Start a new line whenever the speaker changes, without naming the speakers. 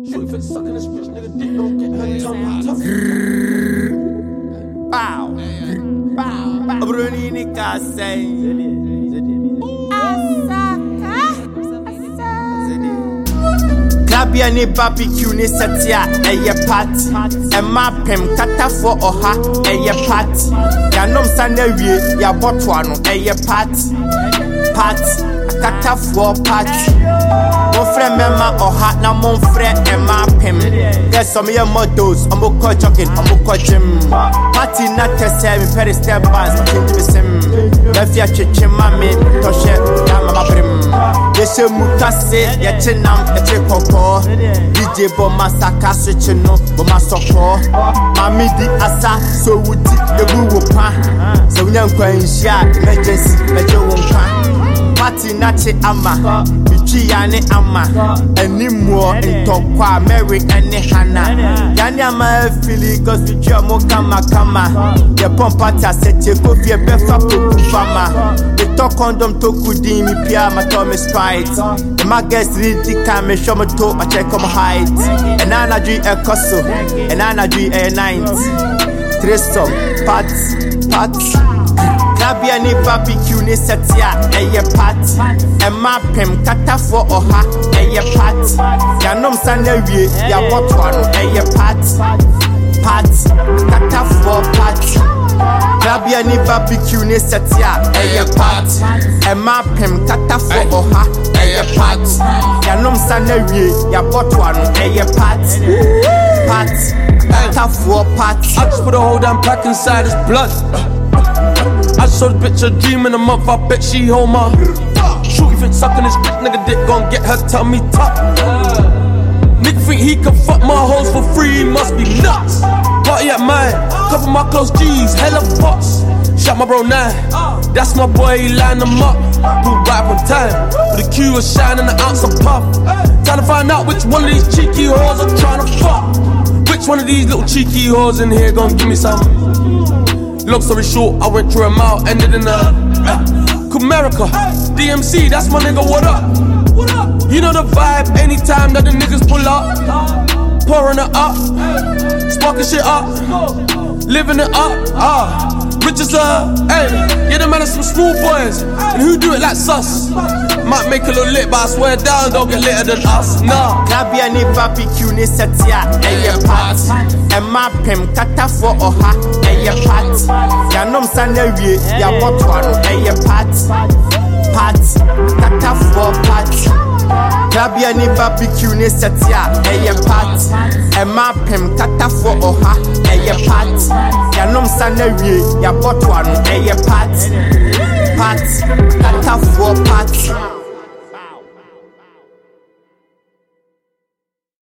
Shorty fit sucking this bitch nigga dick, don't get her tough.
Bow, bow, bow. Bruni nika say. Klabia ni barbecue ni setia eye party. Emma pem kata for oha eye party. Yanom sana wie ya botwa no eye party. Party kata for party. Mon frère mema oha na mon frère Emma pem. Get some your models, I'm go jogging, I'm go gym. Party na tese me pere step bars change me sim. Befia chichi mami toshe na mama prim. Yeshe mukase yechinam eche koko. DJ bo masaka switchino bo masoko. Mami di asa so wuti ebu wopa. So nyankwa nshia emergency meje wonka. Party nachi ama bichi yani ama anymore ntokwa Mary ene hana yani ama fili cause bichi mo kama ye pump party asete ko fie befa poku fama the talk condom to kudi mi pia ma to me sprite the my guest read the camera show me to I check come height and ana dri e koso and ana dri e 90 threesome party Klabia ni barbecue ni setia eye party. Emma pem kata for oha eye party. Yanom sana wie ya botwa no eye party. Party kata for party. Klabia ni barbecue ni setia eye party. Emma pem kata for oha eye party. Yanom sana wie ya botwa no eye party. Party kata for party.
I just put a whole damn pack inside his blood. I just saw the bitch a dream in a month, I bet she hold my Shorty think sucking this bitch nigga dick gon' get her tummy tucked. Nigga think he can fuck my hoes for free, must be nuts. Party at mine, cover my close G's, hella pots. Shot my bro 9, that's my boy, he line them up. Pull back on time, with the Q was shining an ounce of puff. Trying to find out which one of these cheeky hoes I'm trying to fuck. Which one of these little cheeky hoes in here gon' give me some? Long story short, I went through a mile, ended in a Comerica, DMC, that's my nigga, what up? You know the vibe, anytime that the niggas pull up. Pouring it up, sparking shit up, living it up, rich as hey, yeah, the man are some smooth boys, and who do it like sus? Might make a little lit, but I swear down, don't get litter than us, nah.
Klabia ni barbecue ni setia eye party. Emma pem kata for oha eye party. Yanom sana wie ya botwa no eye party. Party kata for party. Klabia ni barbecue ni setia eye party. Emma pem kata for oha eye party. Yanom sana wie ya botwa no eye party. Party kata for party.